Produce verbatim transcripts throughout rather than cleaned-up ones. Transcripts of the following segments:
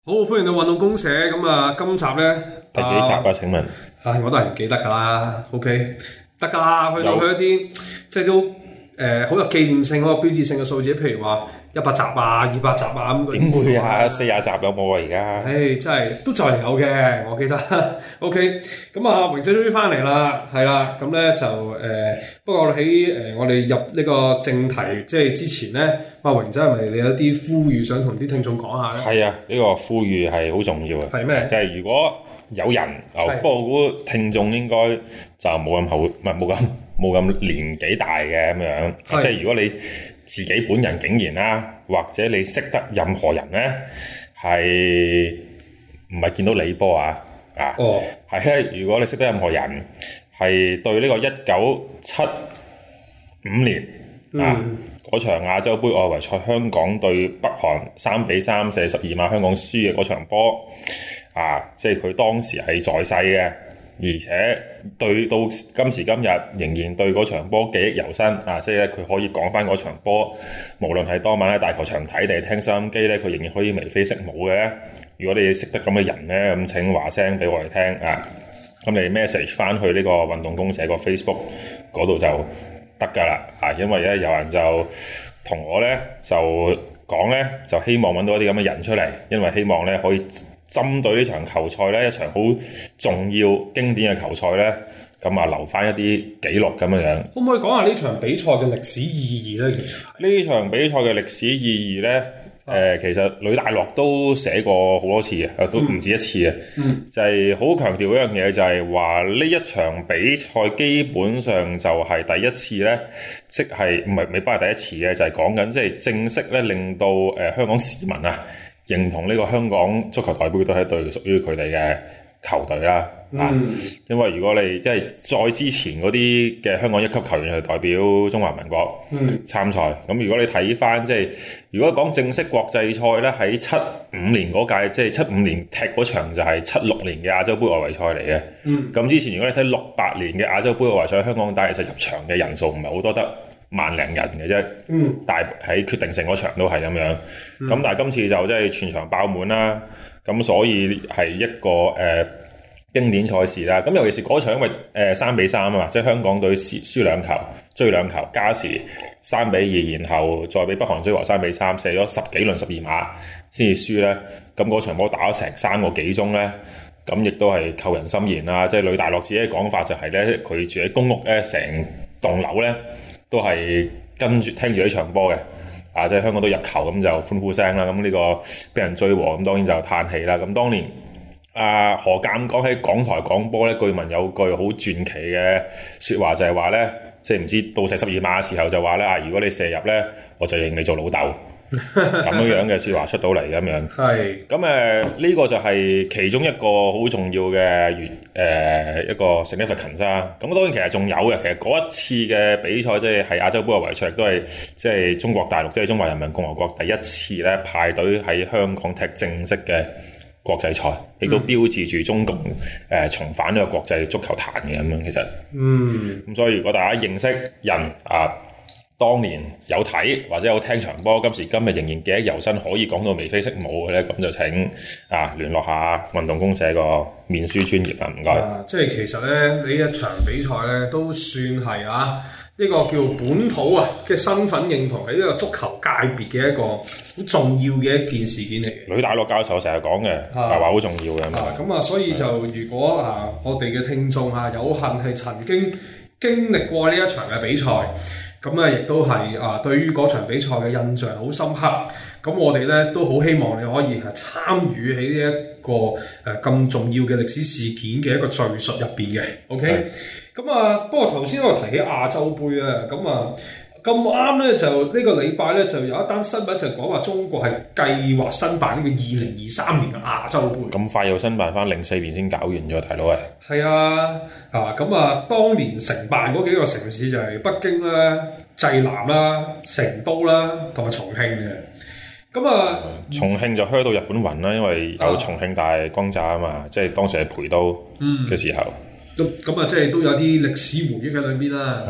好，歡迎到運動公社。咁啊，今集咧第幾集啊？ 啊請問， 唉，我都係唔記得㗎啦。OK，得㗎啦。去到去一啲即係都誒好有紀念性、好有標誌性嘅數字，譬如話一百集啊、二百集啊咁。 點會啊？四廿集有冇啊？而家？ 唉，真係都就嚟有嘅，我記得。OK，咁啊，榮仔終於翻嚟啦，係啦。咁咧就誒、呃，不過喺誒、呃、我哋入呢個正題即係之前咧，阿榮仔係咪你有啲呼籲想同啲聽眾講下咧？ 係啊，呢、這個呼籲係好重要嘅。 係咩？ 即係如果有人，哦，不過我估聽眾應該就冇咁後，唔係冇咁冇咁年紀大嘅咁樣。即係如果你自己本人竟然啦，或者你識得任何人咧，係唔係見到你波啊？啊， 哦， 係咧。如果你識得任何人係對呢個一九七五年、嗯、啊嗰場亞洲杯外圍賽，香港對北韓三比三射十二碼，香港輸嘅嗰場波啊，即係佢當時係在世嘅，而且對到今時今日仍然對嗰場波記憶猶新啊！即係咧，佢可以講翻嗰場波，無論係當晚喺大球場睇定係聽收音機咧，佢仍然可以眉飛色舞嘅咧。如果你識得咁嘅人咧，咁請話聲俾我哋聽啊！咁你 message 翻去呢個運動公社個 Facebook 嗰度就得㗎啦啊！因為咧有人就同我咧就講咧，就希望揾到一啲咁嘅人出嚟，因為希望咧可以針對呢場球賽咧，一場好重要經典嘅球賽咧，咁啊留翻一啲記錄咁樣樣。 可唔可以講下呢場比賽嘅歷史意義咧？其實呢場比賽嘅歷史意義咧，誒、呃、其實呂大樂都寫過好多次嘅，都唔止一次嘅， 嗯、 就係好強調一樣嘢，就係話呢一場比賽基本上就係第一次咧，即係唔係未必係第一次嘅，就係講緊即係正式咧令到誒、呃、香港市民啊認同呢個香港足球代表隊係一隊屬於佢哋嘅球隊啦。嗯、啊，因為如果你即係再之前嗰啲嘅香港一級球員係代表中華民國參賽，咁、嗯、如果你睇翻即係如果講正式國際賽咧，喺七五年嗰屆即係七五年踢嗰場就係七六年嘅亞洲杯外圍賽嚟嘅。咁、嗯、之前如果你睇六八年嘅亞洲杯外圍賽，香港但係其實入場嘅人數唔係好多，得萬零人嘅啫。嗯，但係喺決定性嗰場都係咁樣。咁、嗯、但係今次就即係全場爆滿啦。咁所以係一個誒。呃經典賽事啦，咁尤其是嗰場，因為誒三比三啊嘛，即係香港隊輸輸兩球，追兩球，加時三比二，然後再俾北韓追和三比三，射咗十幾輪十二碼先至輸咧。咁嗰場波打咗成三個幾鐘咧，咁亦都係扣人心弦啦。即係呂大樂自己嘅講法就係咧，佢住喺公屋咧，成棟樓咧都係跟住聽住呢場波嘅。啊，即係香港都入球咁就歡呼聲啦。咁呢個俾人追和，咁當然就嘆氣啦。咁當年。啊，何鑑講喺港台講波咧，據聞有句好傳奇嘅説話，就係話咧，即係唔知到射十二碼嘅時候就話咧，啊，如果你射入咧，我就認你做老豆，咁樣樣嘅説話出到嚟咁樣。係。咁誒，呢個就係其中一個好重要嘅誒、呃、一個 significance 啦。咁當然其實仲有嘅，其實嗰一次嘅比賽即係係亞洲杯外圍賽，都係即係中國大陸即係中華人民共和國第一次咧派隊喺香港踢正式嘅國際賽，亦都標誌住中共誒、呃、重返呢個國際足球壇嘅咁樣，其實，嗯，咁所以如果大家認識人啊，當年有睇或者有聽場波，今時今日仍然記憶猶新，可以講到眉飛色舞嘅咧，咁就請啊聯絡下運動公社個面書專頁啦，唔該。 啊，即係其實咧呢一場比賽咧都算係啊。呢個叫本土啊嘅身份認同喺呢個足球界別嘅一個好重要嘅一件事件嚟嘅。 呂大樂教授成日講嘅，係話好重要嘅。 啊，咁啊，所以就如果啊，我哋嘅聽眾啊，有幸係曾經經歷過呢一場嘅比賽，咁咧亦都係啊，對於嗰場比賽嘅印象好深刻。咁我哋咧都好希望你可以係參與喺呢一個誒咁重要嘅歷史事件嘅一個敘述入邊嘅。OK。咁啊，不過頭先我提起亞洲杯啊，咁啊咁啱咧，就呢個禮拜咧就有一單新聞就講話中國係計劃申辦呢個二零二三年嘅亞洲杯。咁快又申辦翻零四年先搞完咗，大佬啊！ 係啊，啊咁啊，當年承辦嗰幾個城市就係北京啦、濟南啦、成都啦同埋重慶嘅。咁啊、嗯， 重慶就噓到日本暈啦，因為有重慶大轟炸啊嘛，啊即係當時係陪都嘅時候。 咁咁啊，即係都有啲歷史回憶喺裏邊啦。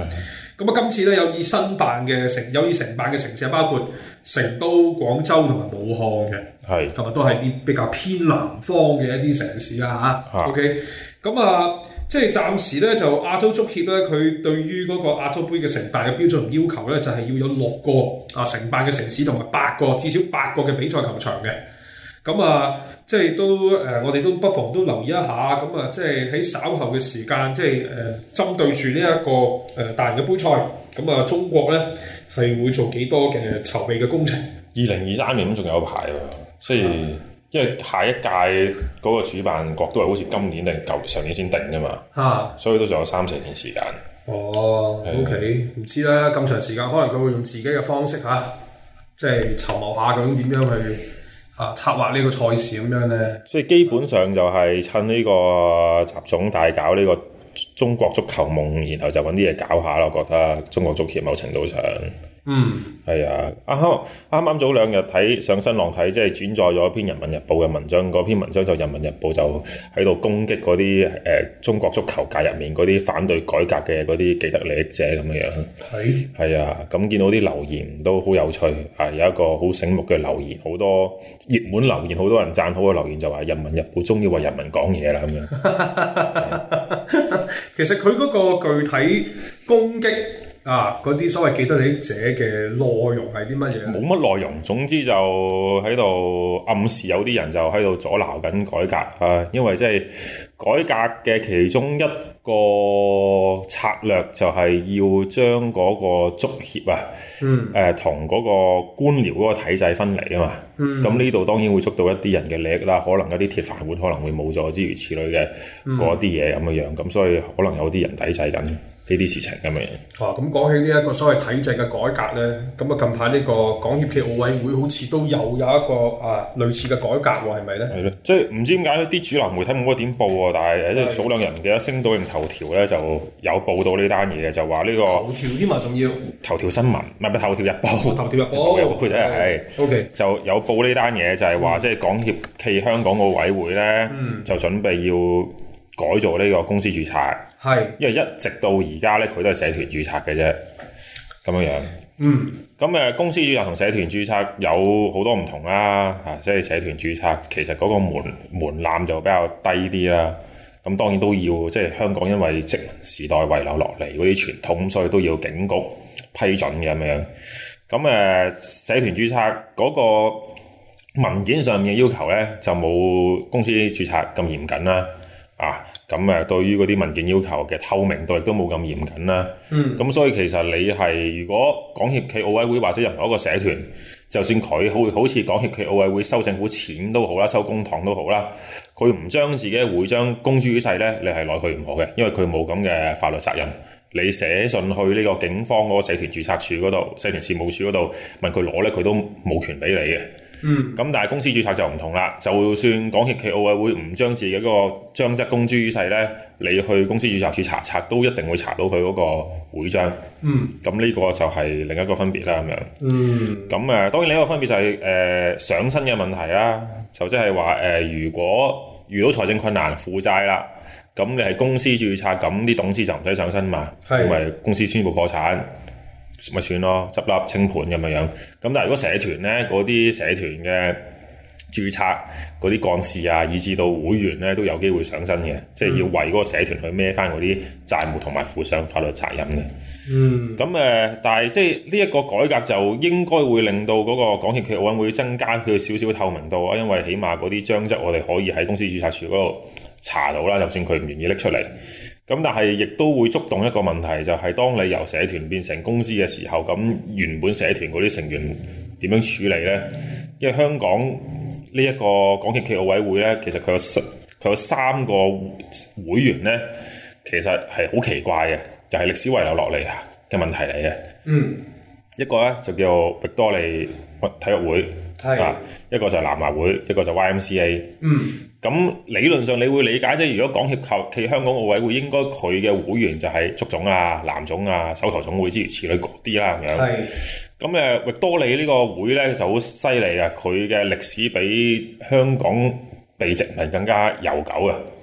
咁啊，今次咧有意申辦嘅城有意承辦嘅城市，包括成都、廣州同埋武漢嘅， 係同埋都係啲比較偏南方嘅一啲城市啊嚇。 啊 OK，咁啊，即係暫時咧就亞洲足協咧，佢對於嗰個亞洲杯嘅承辦嘅標準同要求咧，就係、是、要有六個啊承辦嘅城市同埋八個至少八個嘅比賽球場嘅。咁啊，即係都誒、呃，我哋都不妨都留意一下。咁啊，即係喺稍後嘅時間，即係誒、呃、針對住呢一個誒、呃、大型嘅杯賽，咁啊，中國咧係會做幾多嘅籌備嘅工程？ 二零二三年仲有排喎，所以、嗯、因為下一屆嗰個主辦國都係好似今年定舊上年先定㗎嘛，啊，所以都仲有三四年時間。 哦係 ，OK，唔知啦，咁長時間，可能佢會用自己嘅方式嚇、啊，即係籌謀下究竟點樣去。啊！策劃呢個賽事咁樣咧， 所以基本上就係趁呢個習總大搞呢個中國足球夢，然後就揾啲嘢搞下咯。我覺得中國足協某程度上， 嗯， 係啊。啱啱啱早兩日睇上新浪睇，即係轉載咗一篇《人民日報》嘅文章，嗰篇文章就《人民日報》就喺度攻擊嗰啲誒中國足球界入面嗰啲反對改革嘅嗰啲既得利益者咁樣樣。 係係啊，咁見到啲留言都好有趣啊！有一個好醒目嘅留言，好多熱門留言，好多人讚好嘅留言就話《人民日報》終於為人民講嘢啦咁樣。 其實佢嗰個具體攻擊啊，嗰啲所謂既得利益者嘅內容係啲乜嘢？ 冇乜內容，總之就喺度暗示有啲人就喺度阻撓緊改革啊！因為即係改革嘅其中一個策略就係要將嗰個足協啊， 嗯， 誒同嗰個官僚嗰個體制分離啊嘛。咁呢度當然會捉到一啲人嘅利益啦，可能一啲鐵飯碗可能會冇咗，諸如此類嘅嗰啲嘢咁嘅樣，咁所以可能有啲人抵制緊呢啲事情咁嘅。 啊，咁講起呢一個所謂體制嘅改革咧，咁啊近排呢個港協暨奧委會好似都有有一個啊類似嘅改革喎，係咪咧？係咯， 即係唔知點解啲主流媒體冇乜點報喎，但係即係早兩日唔記得星島定頭條咧就有報道呢單嘢嘅，就話呢個頭條添啊，仲要頭條新聞，唔係唔係頭條日報， 頭條日報， 日報真係係 OK 就有報呢單嘢，就係話即係港協暨香港奧委會咧，就準備要改做呢個公司註冊。係，因為一直到而家咧，佢都係社團註冊嘅啫，咁樣樣。 嗯， 咁誒公司註冊同社團註冊有好多唔同啦，嚇、啊，即係社團註冊其實嗰個門門檻就比較低啲啦。咁當然都要，即係香港因為殖民時代遺留落嚟嗰啲傳統，所以都要警局批准嘅咁樣。咁誒社團註冊嗰個文件上面嘅要求咧，就冇公司註冊咁嚴謹啦，啊。咁誒，對於嗰啲文件要求嘅透明度亦都冇咁嚴謹啦。嗯。咁所以其實你係如果港協暨奧委會或者任何一個社團，就算佢好好似港協暨奧委會收政府錢都好啦，收公帑都好啦，佢唔將自己嘅會章公諸於世咧，你係奈佢唔何嘅，因為佢冇咁嘅法律責任。你寫信去呢個警方嗰個社團註冊處嗰度、社團事務處嗰度問佢攞咧，佢都冇權俾你嘅。嗯，咁但係公司註冊就唔同啦。就算港協暨奧委會唔將自己嗰個章則公諸於世咧，你去公司註冊處查冊都一定會查到佢嗰個會章。嗯，咁呢個就係另一個分別啦，咁樣。嗯，咁誒、呃、當然另一個分別就係、是、誒、呃、上身嘅問題啦。就即係話誒，如果遇到財政困難負債啦，咁你係公司註冊，咁啲董事就唔使上身嘛。係，咁咪公司宣布破產。咪算咯，執笠清盤咁樣樣。咁但係如果社團咧，嗰啲社團嘅註冊嗰啲幹事啊，以至到會員咧，都有機會上身嘅，嗯、即係要為嗰個社團去孭翻嗰啲債務同埋負上法律責任嘅。嗯。咁誒、呃，但係即係呢一個改革就應該會令到嗰個港協暨奧委會增加佢少少透明度啊，因為起碼嗰啲章則我哋可以喺公司註冊處嗰度查到啦，就算佢唔願意拎出嚟。咁但係亦都會觸動一個問題，就係、是、當你由社團變成公司嘅時候，咁原本社團嗰啲成員點樣處理呢？因為香港呢一個港協暨奧委會呢，其實佢有佢有三個會員呢，其實係好奇怪嘅，又係歷史遺留落嚟嘅問題嚟嘅。嗯，一個呢就叫域多利體育會，係啊，一個就係南華會，一個就 Y M C A。嗯。咁理論上你會理解，即係如果港協暨香港奧委會應該佢嘅會員就係足總啊、籃總啊、手球總會之如此類嗰啲啦咁樣。係。咁誒域多利呢個會咧就好犀利啊！佢嘅歷史比香港被殖民更加悠久啊！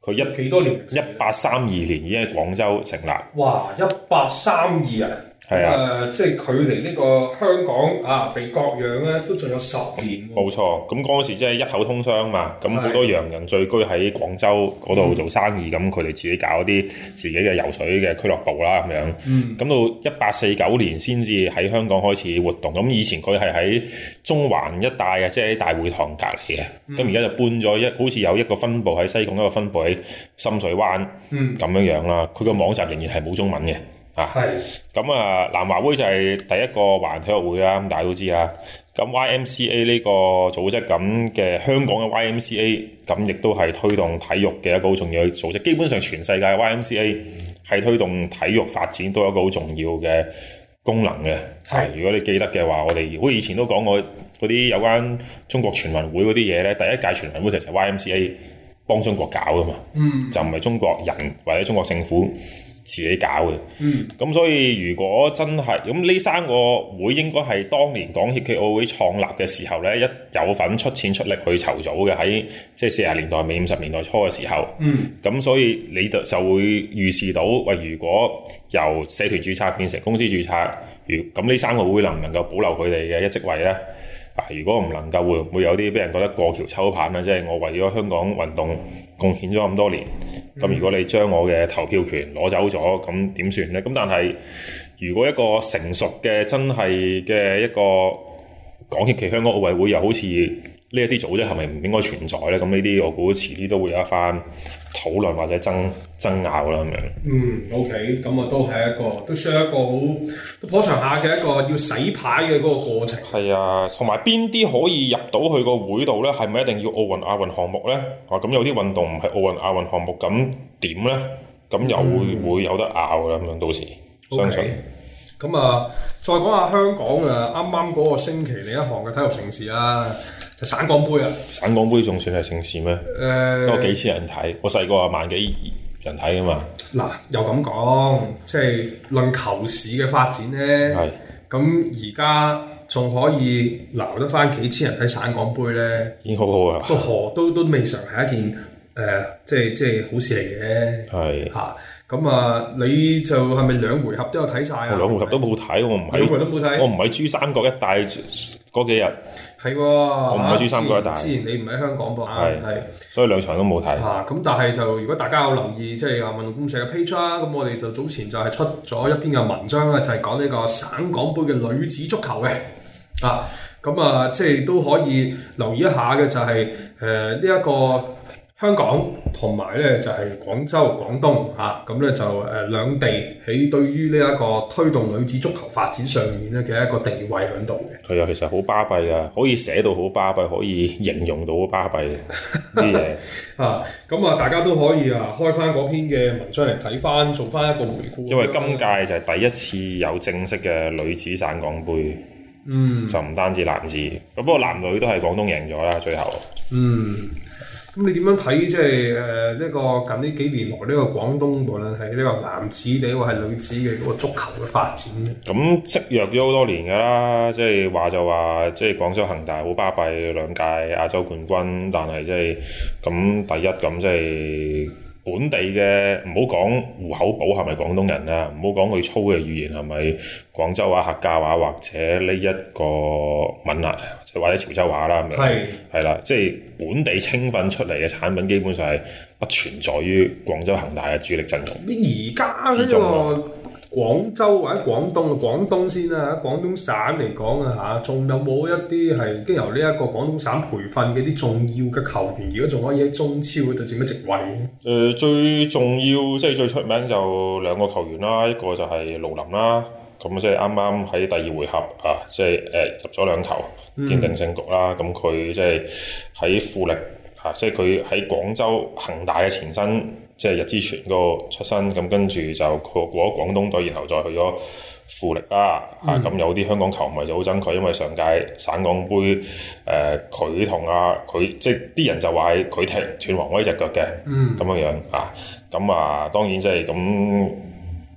佢一幾多年？ 一八三二年已經喺廣州成立。 哇！一八三二啊！ 係啊， 呃，即係距離呢個香港啊被割讓咧，都仲有十年。 冇錯，咁嗰陣時即係一口通商嘛，咁好多洋人聚居喺廣州嗰度做生意，咁佢哋自己搞啲自己嘅游水嘅俱樂部啦，咁樣。嗯。咁到一八四九年先至喺香港開始活動，咁以前佢係喺中環一帶嘅，即係喺大會堂隔離嘅。咁而家就搬咗一，好似有一個分部喺西貢，一個分部喺深水灣，嗯，咁樣樣啦。佢個網站仍然係冇中文嘅。啊，係咁啊！南華會就係第一個華人體育會啦，咁大家都知啦。咁 Y M C A 呢個組織咁嘅香港嘅 Y M C A，咁亦都係推動體育嘅一個好重要嘅組織。基本上全世界 Y M C A 係推動體育發展都有一個好重要嘅功能嘅。係，如果你記得嘅話，我哋好似以前都講過嗰啲有關中國全運會嗰啲嘢咧，第一屆全運會其實 Y M C A 幫中國搞噶嘛，嗯，就唔係中國人或者中國政府自己搞嘅，嗯，咁所以如果真係咁呢三個會應該係當年港協暨奧會創立嘅時候咧，一有份出錢出力去籌組嘅，喺即係四十年代尾五十年代初嘅時候，嗯，咁所以你就就會預示到，喂，如果由社團註冊變成公司註冊，如咁呢三個會能唔能夠保留佢哋嘅一職位咧？啊，如果唔能夠，會唔會有啲俾人覺得過橋抽棒咧？即係我為咗香港運動貢獻咗咁多年，咁、嗯、如果你將我嘅投票權攞走咗，咁點算咧？咁但係如果一個成熟嘅真係嘅一個港協暨香港奧委會，又好似呢一啲組織係咪唔應該存在咧？咁呢啲我估遲啲都會有一番討論或者爭爭拗啦咁樣。嗯 ，OK， 咁啊都係一個都需要一個好都頗長下嘅一個要洗牌嘅嗰個過程。 係啊，同埋邊啲可以入到去個會度咧？係咪一定要奧運亞運項目咧？啊，咁有啲運動唔係奧運亞運項目，咁點咧？咁又會唔、嗯、會有得拗啦咁樣？到時相信。 咁啊，再講下香港啊，啱啱嗰個星期另一項嘅體育盛事啊，就省港杯啊！ 省港杯仲算係盛事咩？誒、呃，都幾千人睇，我細個啊萬幾人睇㗎嘛。嗱， 又咁講，即係論球市嘅發展咧，係咁而家仲可以留得翻幾千人睇省港杯咧， 已經好好啦。 都何都都未嘗係一件誒、呃，即係即係好事嚟嘅。係嚇。咁啊，你就係咪兩回合都有睇晒啊？ 兩回合都冇睇，我唔喺， 兩回合都冇睇， 我唔喺珠三角一帶嗰幾日。 係喎， 我唔喺珠三角一帶。 之前你唔喺香港噃，係係， 所以兩場都冇睇。 嚇，咁但係就如果大家有留意，即係啊運動公社嘅 page 啦，咁我哋就早前就係出咗一篇嘅文章啦，就係講呢個省港杯嘅女子足球嘅。啊，咁啊，即係都可以留意一下嘅就係誒呢一個。香港同埋咧就係、是、廣州、廣東嚇，咁、啊、咧就誒、呃、兩地喺對於呢一個推動女子足球發展上面咧嘅一個地位喺度嘅。 係啊，其實好巴閉啊，可以寫到好巴閉，可以形容到好巴閉嘅啲嘢啊。咁啊，大家都可以啊開翻嗰篇嘅文章嚟睇翻，做翻一個回顧。 因為今屆就係第一次有正式嘅女子省港杯，嗯，就唔單止男子，咁不過男女都係廣東贏咗啦，最後。嗯。 咁你點樣睇即係誒呢個近呢幾年來呢個廣東無論係呢個男子定或係女子嘅嗰個足球嘅發展咧？ 咁積弱咗好多年㗎啦，即係話就話即係廣州恒大好巴閉兩屆亞洲冠軍，但係即係咁第一咁即係本地嘅唔好講戶口簿係咪廣東人啦，唔好講佢操嘅語言係咪廣州話、客家話或者呢一個閩南或者潮州話啦，係係啦，即係本地青訓出嚟嘅產品基本上係不存在於廣州恒大嘅主力陣容。 而家呢個廣州或者廣東，廣東先啦，廣東省嚟講啊嚇，仲有冇一啲係經由呢一個廣東省培訓嘅啲重要嘅球員，如果仲可以喺中超嗰度佔乜職位？誒、 呃，最重要即係最出名就兩個球員啦，一個就係盧林啦。咁即係啱啱喺第二回合啊，即係誒入咗兩球，奠定勝局啦。咁佢即係喺富力啊，即係佢喺廣州恒大嘅前身，即係日之泉嗰個出身。咁跟住就過咗廣東隊，然後再去咗富力啦。嗯、啊，咁有啲香港球迷就好憎佢，因為上屆省港杯誒，佢同啊佢即係啲人就話係佢踢斷王威隻腳嘅，咁樣樣啊。咁啊，當然即係咁。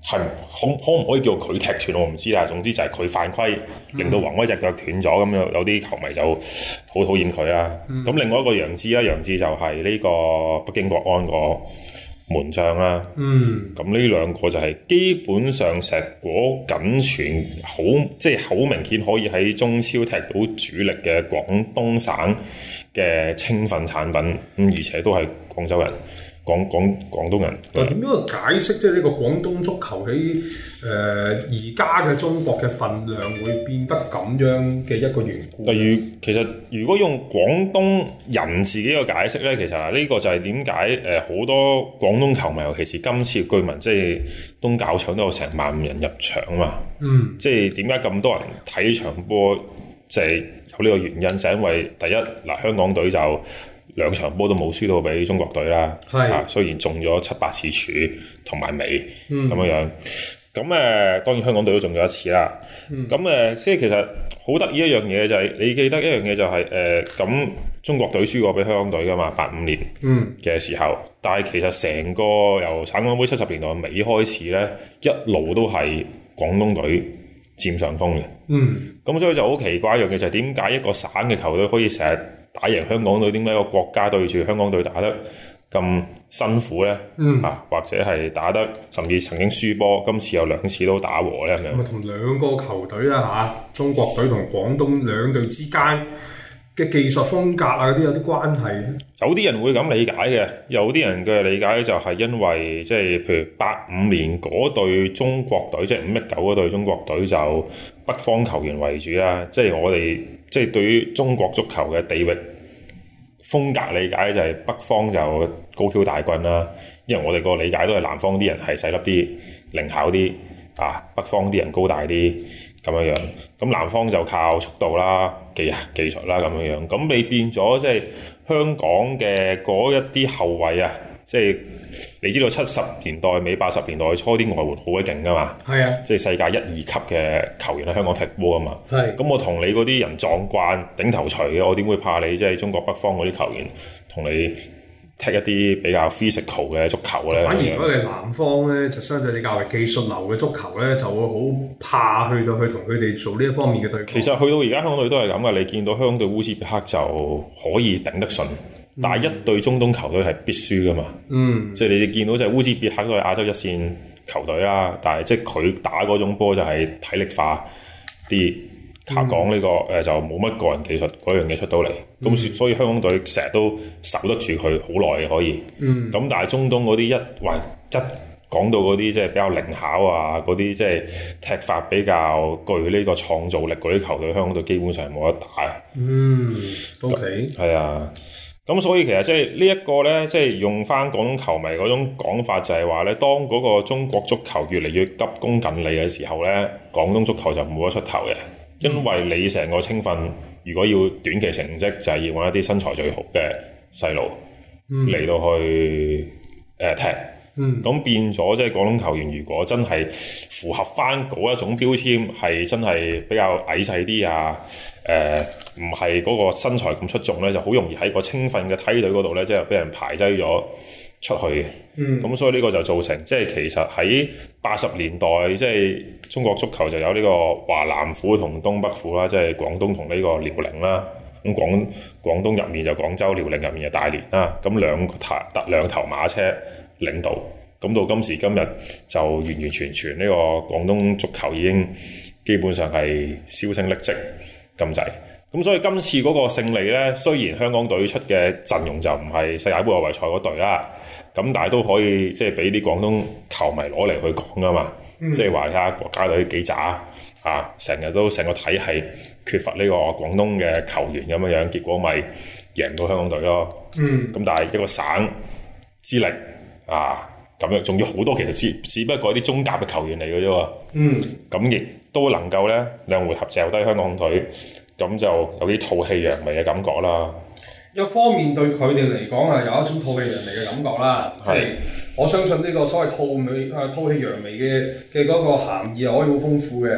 係可可唔可以叫佢踢斷我唔知啦。總之就係佢犯規，令到宏威隻腳斷咗，咁有有啲球迷就好討厭佢啦。咁、嗯、另外一個楊志啦，楊志就係呢個北京國安個門將啦。嗯，咁呢兩個就係基本上石果僅存好，即係好明顯可以喺中超踢到主力嘅廣東省嘅青訓產品，咁而且都係廣州人。廣廣廣東人， 但點樣去解釋即係呢個廣東足球喺誒而家嘅中國嘅份量會變得咁樣嘅一個緣故？ 例如，其實如果用廣東人自己嘅解釋咧，其實呢個就係點解誒好多廣東球迷，尤其是今次據聞，即係東較場都有成萬人入場啊嘛。嗯，即係點解咁多人睇呢場波？就係有呢個原因，就係因為第一嗱，香港隊就兩場波都冇輸到俾中國隊啦，啊雖然中咗七八次柱同埋尾咁樣樣，咁誒、呃、當然香港隊都中咗一次啦。咁誒、嗯，即係其實好得意一樣嘢就係、是，你記得一樣嘢就係誒咁中國隊輸過俾香港隊噶嘛，八五年嘅時候，嗯、但係其實成個由省港杯七十年代尾開始咧，一路都係廣東隊佔上風嘅。嗯，咁所以就好奇怪一樣嘢就係點解一個省嘅球隊可以成日打贏香港隊，點解個國家對住香港隊打得咁辛苦咧？嗯啊，或者係打得甚至曾經輸波，今次有兩次都打和咧咁樣。 同兩個球隊啦嚇，中國隊同廣東兩隊之間嘅技術風格啊嗰啲有啲關係。 有啲人會咁理解嘅，有啲人嘅理解就係因為即係譬如八五年嗰隊中國隊，即係五一九嗰隊中國隊就北方球員為主啦，即係我哋。即係對於中國足球嘅地域風格理解就係北方就高挑大軍啦，因為我哋個理解都係南方啲人係細粒啲、靈巧啲啊，北方啲人高大啲咁樣樣。咁南方就靠速度啦、技技術啦咁樣樣。咁你變咗即係香港嘅嗰一啲後衞啊，即係你知道七十年代尾八十年代初啲外援好鬼勁噶嘛？係啊，即係世界一二級嘅球員喺香港踢波啊嘛。係，咁我同你嗰啲人撞慣頂頭錘嘅，我點會怕你？即係中國北方嗰啲球員同你踢一啲比較 physical 嘅足球咧。反而如果你南方咧，就相對你較為技術流嘅足球咧，就會好怕去到去同佢哋做呢一方面嘅對抗。 其實去到而家香港隊都係咁嘅，你見到香港隊烏茲別克就可以頂得順。但係一隊中東球隊係必輸噶嘛，嗯，即係你哋見到就係烏茲別克都係亞洲一線球隊啦，但係即係佢打嗰種波就係體力化啲，靠講呢個誒、呃、就冇乜個人技術嗰樣嘢出到嚟，咁、嗯、所以香港隊成日都守得住佢好耐可以，嗯，咁但係中東嗰啲一話一講到嗰啲即係比較靈巧啊，嗰啲即係踢法比較具呢個創造力嗰啲球隊，香港隊基本上係冇得打。 嗯 ，OK， 係啊。咁所以其實即係呢一個咧，即係用翻廣東球迷嗰種講法，就係話咧，當嗰個中國足球越嚟越急功近利嘅時候咧，廣東足球就冇得出頭嘅，因為你成個青訓如果要短期成績，就係要揾一啲身材最好嘅細路嚟到去誒、呃、踢。咁、嗯、變咗即係廣東球員，如果真係符合翻嗰一種標籤，係真係比較矮細啲啊，誒唔係嗰個身材咁出眾咧，就好容易喺個青訓嘅梯隊嗰度咧，即係俾人排擠咗出去嘅。咁、嗯、所以呢個就造成即係其實喺八十年代，即係中國足球就有呢個華南虎同東北虎啦，即係廣東同呢個遼寧啦。咁廣廣東入面就廣州，遼寧入面就大連啦。咁兩頭兩頭馬車領導，咁到今時今日就完完全全呢個廣東足球已經基本上係銷聲匿跡咁滯。咁所以今次嗰個勝利呢，雖然香港隊出嘅陣容就唔係世界盃外圍賽嗰隊啦，咁但係都可以即係俾啲廣東球迷攞嚟去講噶嘛。即係話你睇下國家隊幾渣啊，成日都成個體系缺乏呢個廣東嘅球員咁樣樣，結果咪贏唔到香港隊咯。嗯，咁但係一個省之力。啊，咁樣仲要好多，其實只只不過啲中甲嘅球員嚟嘅啫喎。嗯，咁亦都能夠咧兩回合嚼低香港隊，咁就有啲吐氣揚眉嘅感覺啦。 一方面對佢哋嚟講啊，有一種吐氣揚眉嘅感覺啦。即係是我相信呢個所謂吐美啊吐氣揚眉嘅嘅嗰個含義係可以好豐富嘅。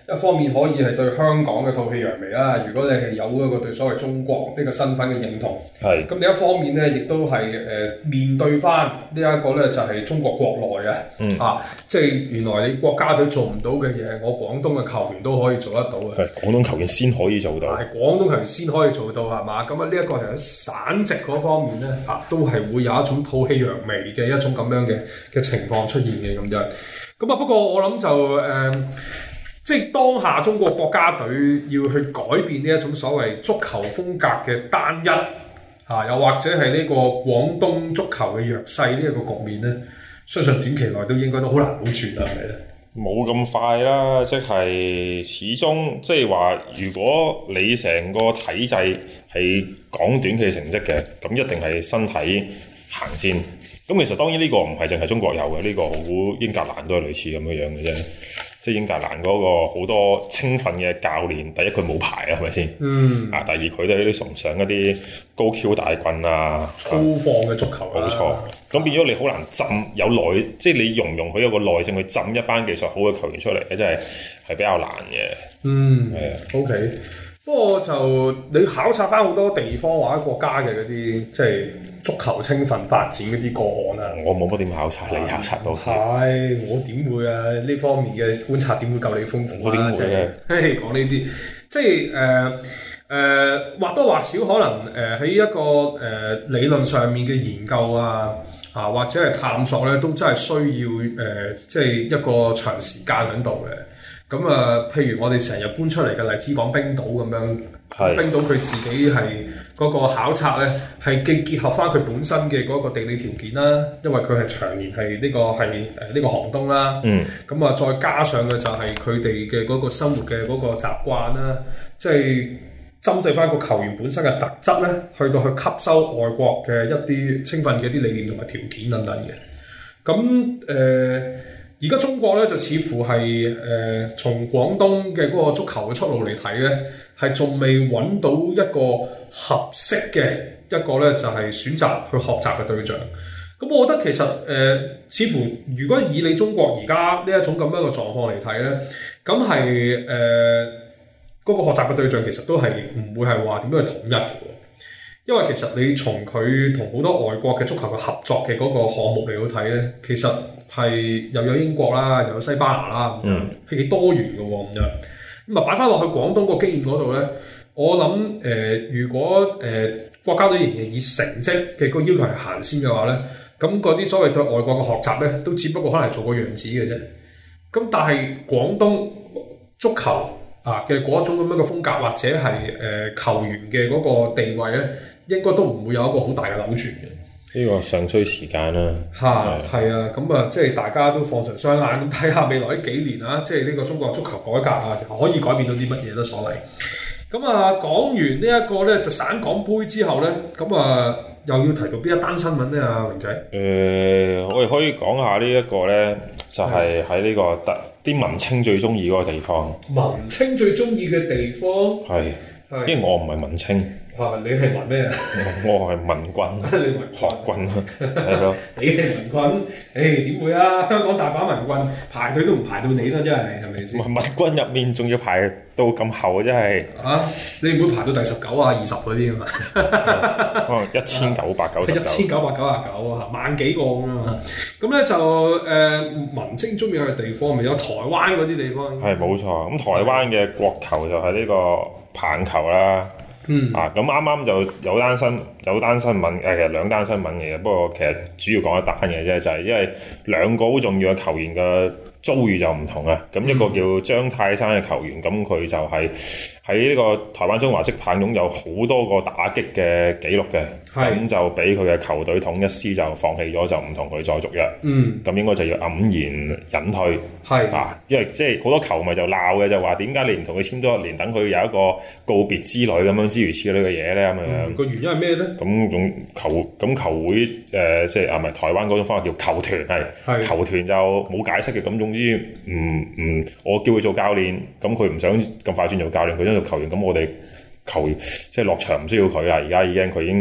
一方面可以係對香港嘅吐氣揚眉啦。如果你係有一個對所謂中國呢個身份嘅認同，係咁另一方面咧，亦都係誒、呃、面對翻呢一個咧就係、是、中國國內嘅，嗯、啊，即係原來你國家隊做唔到嘅嘢，我廣東嘅球員都可以做得到嘅。 係廣東球員先可以做到， 係廣東球員先可以做到係嘛？咁啊呢一個係喺省籍嗰方面咧，啊都係會有一種吐氣揚眉嘅一種咁樣嘅嘅情況出現嘅咁樣。咁啊不過我諗就誒。呃即係當下中國國家隊要去改變呢一種所謂足球風格嘅單一啊，又或者係呢個廣東足球嘅弱勢呢一個局面咧，相信短期內都應該都好難好轉啦，係咪咧？ 冇咁快啦，即係始終即係話，如果你成個體制係講短期成績嘅，咁一定係身體行先。咁其實當然呢個唔係淨係中國有嘅，呢個我估英格蘭都係類似咁樣樣嘅啫。即係英格蘭嗰個好多青訓嘅教練，第一佢冇牌啊，係咪先？嗯。啊，第二佢哋呢啲崇尚一啲高 Q 大棍啊， 粗放嘅足球。 冇錯。咁變咗你好難浸有耐，即係你容唔容許有個耐性去浸一班技術好嘅球員出嚟咧，真係係比較難嘅。 嗯。係啊。O K。不過就你考察翻好多地方或者國家嘅嗰啲即係足球青訓發展嗰啲個案啊， 我冇乜點考察，你考察到？ 係我點會啊？呢方面嘅觀察點會夠你豐富啊？ 我點會嘅？ 嘿，講呢啲即係誒誒或多或少可能誒喺、呃、一個誒、呃、理論上面嘅研究啊啊或者係探索咧，都真係需要誒、呃、即係一個長時間喺度嘅。咁啊、呃，譬如我哋成日搬出嚟嘅例子講冰島咁樣，是冰島佢自己係嗰個考察咧，係既結合翻佢本身嘅嗰個地理條件啦，因為佢係長年係呢、這個係誒呢個寒冬啦。嗯。咁啊，再加上嘅就係佢哋嘅嗰個生活嘅嗰個習慣啦，即係針對翻個球員本身嘅特質咧，去到去吸收外國嘅一啲青訓嘅一啲理念同埋條件等等嘅。咁誒。呃而家中國咧就似乎係誒、呃、從廣東嘅嗰個足球嘅出路嚟睇咧，係仲未揾到一個合適嘅一個咧就係、是、選擇去學習嘅對象。咁我覺得其實誒、呃，似乎如果以你中國而家呢一種咁樣嘅狀況嚟睇咧，咁係誒嗰個學習嘅對象其實都係唔會係話點樣去統一嘅。因為其實你從佢同好多外國嘅足球嘅合作嘅嗰個項目嚟到睇咧，其實係又有英國啦，又有西班牙啦，嗯，係幾多元嘅喎咁樣。咁啊擺翻落去廣東個經驗嗰度咧，我諗誒、呃，如果誒、呃、國家隊仍然以成績嘅個要求係行先嘅話咧，咁嗰啲所謂對外國嘅學習咧，都只不過可能係做個樣子嘅啫。咁但係廣東足球啊嘅嗰一種咁樣嘅風格，或者係誒、呃、球員嘅嗰個地位咧，應該都唔會有一個好大嘅扭轉嘅。 呢個尚需時間啦。 嚇，係啊，咁啊，即係大家都放長雙眼咁睇下未來呢幾年啊，即係呢個中國足球改革啊，可以改變到啲乜嘢都所謂。咁啊，講完呢一個咧就省港杯之後咧，咁啊又要提到邊一單新聞咧啊，榮仔？誒、 呃，我哋可以講下呢一個咧，就係喺呢個特啲文青最中意嗰個地方。 文青最中意嘅地方係， 係因為我唔係文青。 啊！你係文咩啊？ 我係文軍， 你文學軍啊，係咯。 你係文軍，誒點會啊？香港大把文軍排隊都唔排到你啦，真係係咪先？ 文軍入面仲要排到咁後，真係啊！你唔會排到第十九啊、二十嗰啲啊嘛？ 可能一千九百九十九， 一千九百九十九啊，萬幾個咁啊嘛。咁咧就誒、呃、文青中意去嘅地方，咪有台灣嗰啲地方。係冇錯，咁台灣嘅國球就係呢個棒球啦。嗯啊，咁啱啱就有單新有單新聞，誒、呃、其實兩單新聞嚟嘅，不過其實主要講一單嘅啫，就係、是、因為兩個好重要嘅球員嘅遭遇就唔同啊。咁一個叫張泰山嘅球員，咁佢就係喺呢個台灣中華職棒擁有好多個打擊嘅紀錄嘅，咁是就俾佢嘅球隊統一獅就放棄咗，就唔同佢再續約。嗯，咁應該就要黯然隱退。係是啊，因為即係好多球迷就鬧嘅，就話點解你唔同佢簽多一年，等佢有一個告別之旅咁樣諸如此類嘅嘢咧咁樣。個、嗯、原因係咩咧？咁種球咁球會誒、呃，即係啊，唔係台灣嗰種方法叫球團係，是球團就冇解釋嘅。咁總之唔唔，我叫佢做教練，咁佢唔想咁快轉做教練，佢想做球員，咁我哋球員即係落場唔需要佢啦。而家已經佢已經誒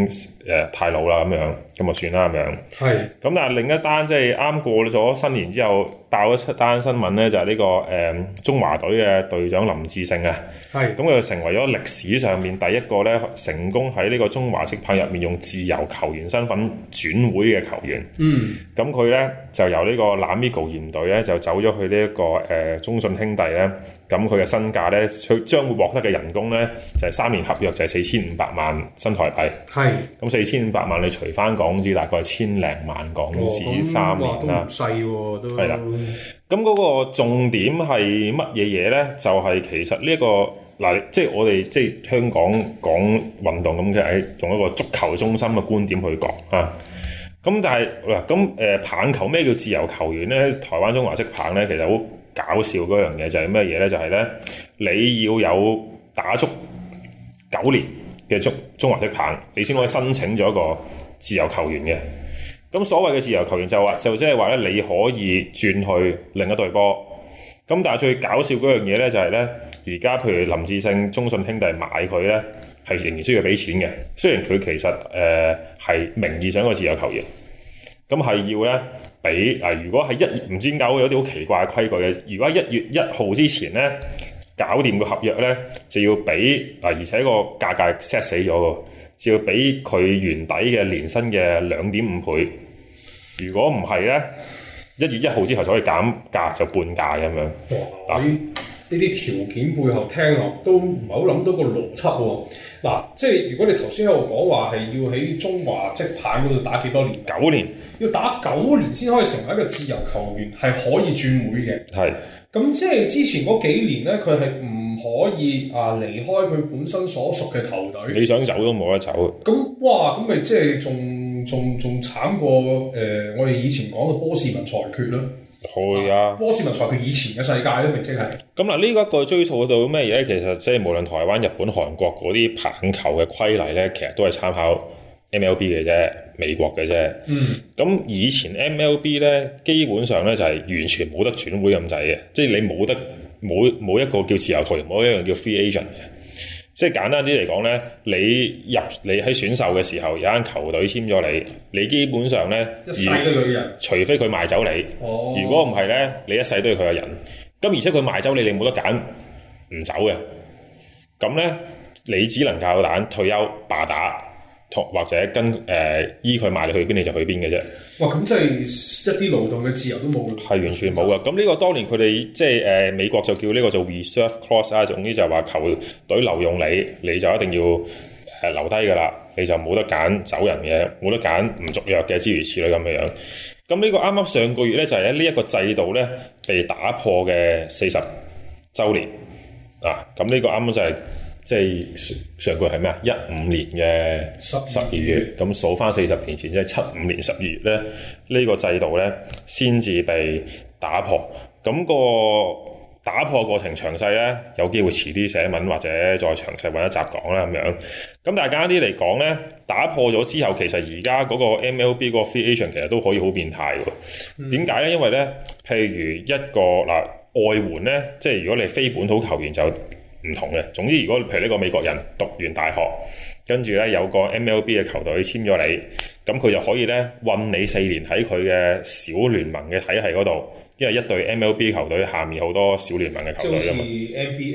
誒太老啦咁樣，咁就算啦咁樣。 係。 咁但係另一單即係啱過咗新年之後爆咗出單新聞咧，就係、是、呢、這個誒、呃、中華隊嘅隊長林志勝啊。 係。咁佢就成為咗歷史上面第一個咧成功喺呢個中華職棒入面用自由球員身份轉會嘅球員。 嗯。咁佢咧就由呢個 Lamigo 鹽隊咧就走咗去呢、這、一個誒、呃、中信兄弟咧。咁佢嘅身價咧，佢將會獲得嘅人工咧就係、是、三年合約就係四千五百萬新台幣。係。咁四千五百萬你除翻港紙大概係千零萬港紙三年啦。 都唔細喎，都。 係啦。咁嗰個重點係乜嘢嘢咧？就係、是、其實呢、這、一個嗱，即係我哋即係香港講運動咁嘅，用一個足球中心嘅觀點去講啊。咁但係嗱，咁誒棒球咩叫自由球員咧？台灣中華職棒咧，其實好搞笑嗰樣嘢就係咩嘢咧？就係、是、咧，你要有打足九年嘅中中華職棒，你先可以申請咗一個自由球員嘅。咁所謂嘅自由球員就話，就即係話咧，你可以轉去另一隊波。咁但係最搞笑嗰樣嘢咧，就係咧，而家譬如林志勝、中信兄弟買佢咧，係仍然需要俾錢嘅。雖然佢其實誒係、呃、名義上一個自由球員，咁係要咧俾啊。如果係一唔知點解會有啲好奇怪嘅規矩嘅，如果一月一號之前咧搞掂個合約咧，就要俾啊，而且個價格 set 死咗喎，就要俾佢原底嘅年薪嘅兩點五倍。如果唔係咧，一月一號之後就可以減價，就半價咁樣。 哇！呢呢啲條件背後聽落都唔係好諗到個邏輯喎。嗱，即係如果你頭先喺度講話係要喺中華職棒嗰度打幾多年？ 九年。要打九年先可以成為一個自由球員，係可以轉會嘅。係。咁即係之前嗰幾年咧，佢係唔可以啊離開佢本身所屬嘅球隊。 你想走都冇得走。 咁哇，咁咪即係仲仲仲慘過誒、呃、我哋以前講嘅波士文裁決啦。 係啊， 波士文裁決以前嘅世界都咪即係。 咁嗱，呢一個追溯到咩嘢咧？其實即係無論台灣、日本、韓國嗰啲棒球嘅規例咧，其實都係參考 M L B 嘅啫，美國嘅啫。嗯。咁以前 M L B 咧，基本上咧就係完全冇得轉會咁滯嘅，即係你冇得冇冇一個叫自由球員，冇一樣叫 free agent 嘅。即係簡單啲嚟講咧，你入你喺選秀嘅時候，有間球隊簽咗你，你基本上咧一世都要人， 除非佢賣走你。哦。如果唔係咧，你一世都要佢嘅人。咁而且佢賣走你，你冇得揀唔走嘅。咁咧，你只能夠膽退休罷打，同或者跟誒、呃、依佢賣你去邊你就去邊嘅啫。 哇！咁即係一啲勞動嘅自由都冇。 係完全冇嘅。咁呢個當年佢哋即係誒、呃、美國就叫呢個做 reserve clause 啊，總之就係話球隊留用你，你就一定要誒、呃、留低㗎啦，你就冇得揀走人嘅，冇得揀唔續約嘅，諸如此類咁嘅樣。咁呢個啱啱上個月咧就係喺呢一個制度咧被打破嘅四十週年啊！咁呢個啱啱就係、是。即係上個月係咩啊？一五年嘅十二月，咁數翻四十年前，即係七五年十二月咧，呢、這個制度咧先至被打破。咁、那個打破過程詳細咧，有機會遲啲寫文或者再詳細揾一集講啦咁樣。咁但係簡單啲嚟講咧，打破咗之後，其實而家嗰個 M L B 嗰個 free agent 其實都可以好變態喎。點解咧？因為咧，譬如一個嗱、呃、外援咧，即係如果你係非本土球員就唔同嘅。總之，如果譬如呢個美國人讀完大學，跟住咧有個 M L B 嘅球隊簽咗你，咁佢就可以咧韞你四年喺佢嘅小聯盟嘅體系嗰度，因為一隊 M L B 球隊下面好多小聯盟嘅球隊㗎嘛。 即係 N B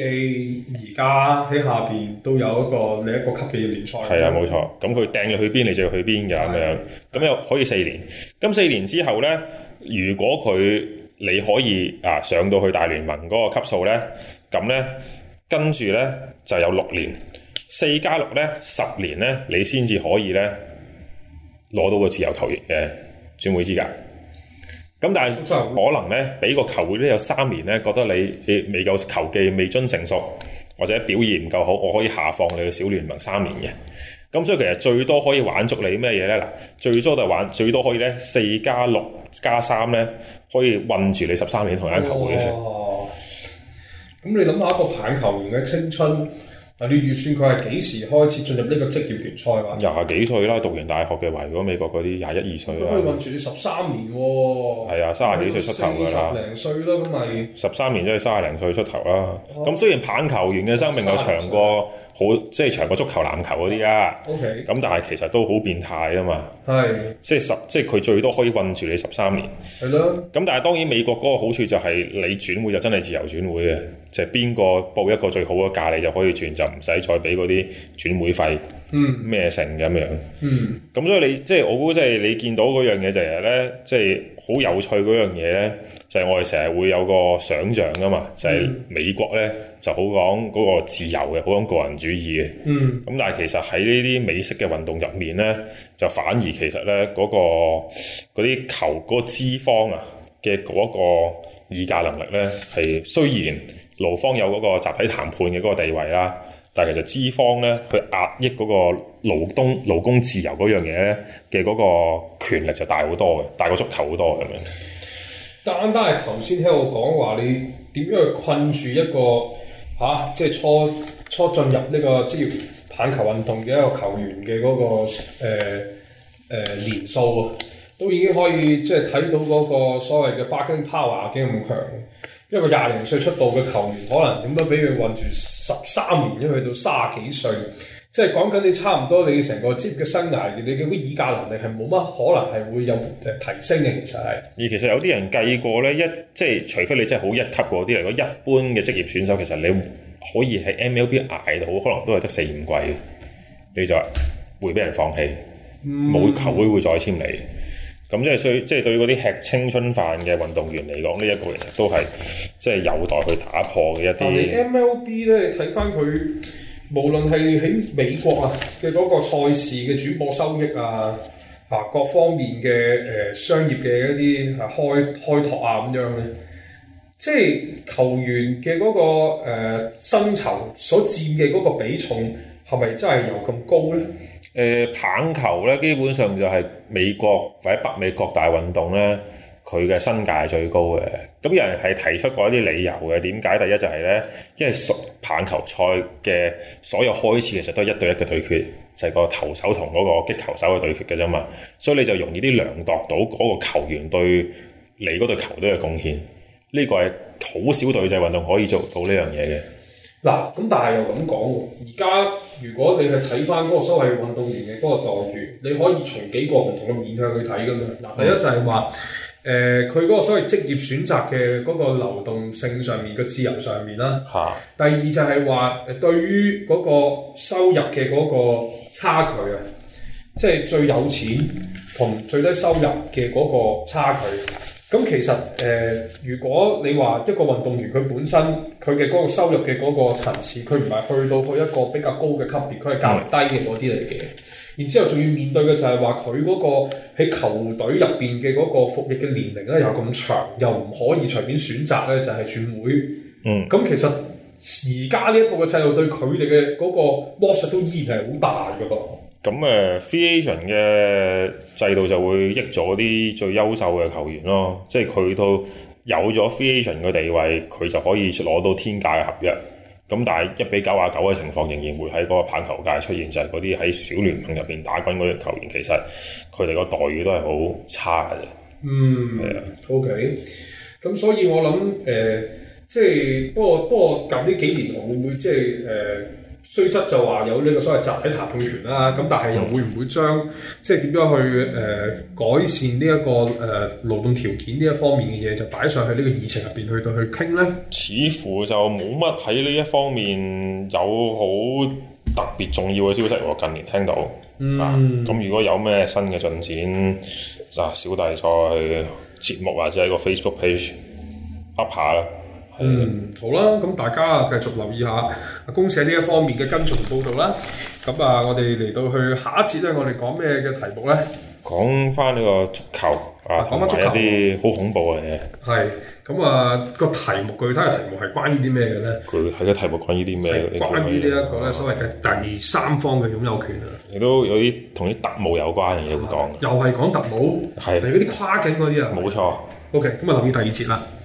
A 而家喺下邊都有一個另一個級別嘅聯賽。 係啊，冇錯。咁佢掟你去邊，你就要去邊㗎咁樣。咁又可以四年。咁四年之後咧，如果佢你可以啊上到去大聯盟嗰個級數咧，咁咧。跟住咧就有六年，四加六咧十年咧，你先至可以咧攞到個自由球員嘅轉會資格。咁但係可能咧，俾個球會咧有三年咧，覺得你未夠球技，未臻成熟，或者表現唔夠好，我可以下放你嘅小聯盟三年嘅。咁所以其實最多可以玩足你咩嘢咧？嗱，最多就玩最多可以咧四加六加三咧，可以韞住你十三年同一間球會嘅。 哦。咁你諗下一個棒球員嘅青春，誒、 啊，你預算佢係幾時開始進入呢個職業聯賽話？ 廿幾歲啦，讀完大學嘅話，如果美國嗰啲廿一二歲啦， 咁佢韞住你十三年喎。 係啊，三十幾歲出頭㗎啦。 十零歲啦，咁咪十三年即係三十零歲出頭啦。咁、哦、雖然棒球員嘅生命又長過好，即係長過足球、籃球嗰啲啊。 OK。 咁但係其實都好變態啊嘛。 係。即係十，即係佢最多可以韞住你十三年。 係咯。咁但係當然美國嗰個好處就係你轉會就真係自由轉會嘅，就係邊個報一個最好嘅價，你就可以轉，就唔使再俾嗰啲轉會費。嗯。咩成咁樣？ 嗯。 咁所以你即係我估，即係你見到嗰樣嘢就係咧，即係好有趣嗰樣嘢咧，就係、是、我哋成日會有個想像噶嘛，就係、是、美國咧就好講嗰個自由嘅，好講個人主義嘅。嗯。咁但係其實喺呢啲美式嘅運動入面咧，就反而其實咧嗰、那個嗰啲球嗰、那個資方啊嘅嗰個議價能力咧，係雖然勞方有嗰個集體談判嘅嗰個地位啦。但係其實資方咧，去壓抑嗰個勞動勞工自由嗰樣嘢咧嘅嗰個權力就大好多嘅，大過足球好多咁樣。 單單係頭先聽我講話，你點樣去困住一個嚇、啊，即係初初進入呢個職業棒球運動嘅一個球員嘅嗰、那個誒、呃呃、年數啊，都已經可以即係睇到嗰個所謂嘅 bargaining power 幾咁強。一個廿零歲出道嘅球員，可能點樣俾佢韞住十三年，因為去到三十幾歲，即係講緊你差唔多你成個職業嘅生涯，你嘅啲議價能力係冇乜可能係會有誒提升嘅，其實係。而其實有啲人計過咧，一即係除非你真係好一級嗰啲嚟講，一般嘅職業選手其實你可以喺 M L B 捱到，可能都係得四五季，你就會俾人放棄，冇、嗯、球會會再簽你。咁即係對，即係對嗰啲吃青春飯嘅運動員嚟講，呢、這、一個其實都係即係有待去打破嘅一啲。但係 M L B 咧，睇翻佢，無論係喺美國啊嘅嗰個賽事嘅轉播收益啊，嚇各方面嘅誒、呃、商業嘅一啲嚇開開拓啊咁樣咧，即係球員嘅嗰、那個誒薪、呃、酬所佔嘅嗰個比重係咪真係有咁高咧？ 誒、呃、棒球咧，基本上就係美國或者北美各大運動咧，佢嘅身價係最高嘅。咁有人係提出過一啲理由嘅，點解？第一就係咧，因為屬棒球賽嘅所有開始其實都係一對一嘅對決，就係、是、個投手同嗰個擊球手嘅對決嘅啫嘛，所以你就容易啲量度到嗰個球員對你嗰隊球隊嘅貢獻。呢、這個係好少隊際運動可以做到呢樣嘢嘅。 嗱，咁但係又咁講喎，而家如果你係睇翻嗰個所謂運動員嘅嗰個待遇，你可以從幾個唔同嘅面向去睇噶嘛。嗱，第一就係話，誒佢嗰個所謂職業選擇嘅嗰個流動性上面嘅自由上面啦。嚇、啊。第二就係話，誒對於嗰個收入嘅嗰個差距啊，即係最有錢同最低收入嘅嗰個差距。咁其實誒、呃，如果你話一個運動員佢本身佢嘅嗰個收入嘅嗰個層次，佢唔係去到佢一個比較高嘅級別，佢係較低嘅嗰啲嚟嘅。然之後仲要面對嘅就係話佢嗰個喺球隊入邊嘅嗰個服役嘅年齡咧又咁長，又唔可以隨便選擇咧就係轉會。嗯。咁其實而家呢一套嘅制度對佢哋嘅嗰個剝削都依然係好大㗎噃。 咁誒 free agent 嘅制度就會益咗啲最優秀嘅球員咯，即係佢到有咗 free agent 嘅地位，佢就可以攞到天價嘅合約。咁但係一比九啊九嘅情況仍然會喺嗰個棒球界出現，就係嗰啲喺小聯盟入邊打滾嗰啲球員，其實佢哋個待遇都係好差嘅。 嗯，係啊 OK。咁所以我諗誒、呃，即係不過不過近呢幾年會唔會即係誒？呃雖則就話有呢個所謂集體談判權啦，咁但係又會唔會將即係點樣去誒、呃、改善呢、這、一個誒、呃、勞動條件呢一方面嘅嘢，就擺上去呢個議程入邊去到去傾咧？似乎就冇乜喺呢一方面有好特別重要嘅消息喎。近年聽到，嗯，咁、啊、如果有咩新嘅進展，啊小弟再節目或者喺個 Facebook page up 下啦。嗯，好啦，咁大家繼續留意下公社呢一方面嘅跟進報導啦。咁啊，我哋嚟到去下一節咧，我哋講咩嘅題目咧？講翻呢個足球啊，講翻足球一啲好恐怖嘅嘢。係，咁啊個題目具體嘅題目係關於啲咩嘅咧？具體嘅題目關於啲咩？關於呢一個咧所謂嘅第三方嘅擁有權啊。亦都有啲同啲特務有關嘅嘢會講。又係講特務，係係嗰啲跨境嗰啲啊。冇錯。OK，咁啊留意第二節啦。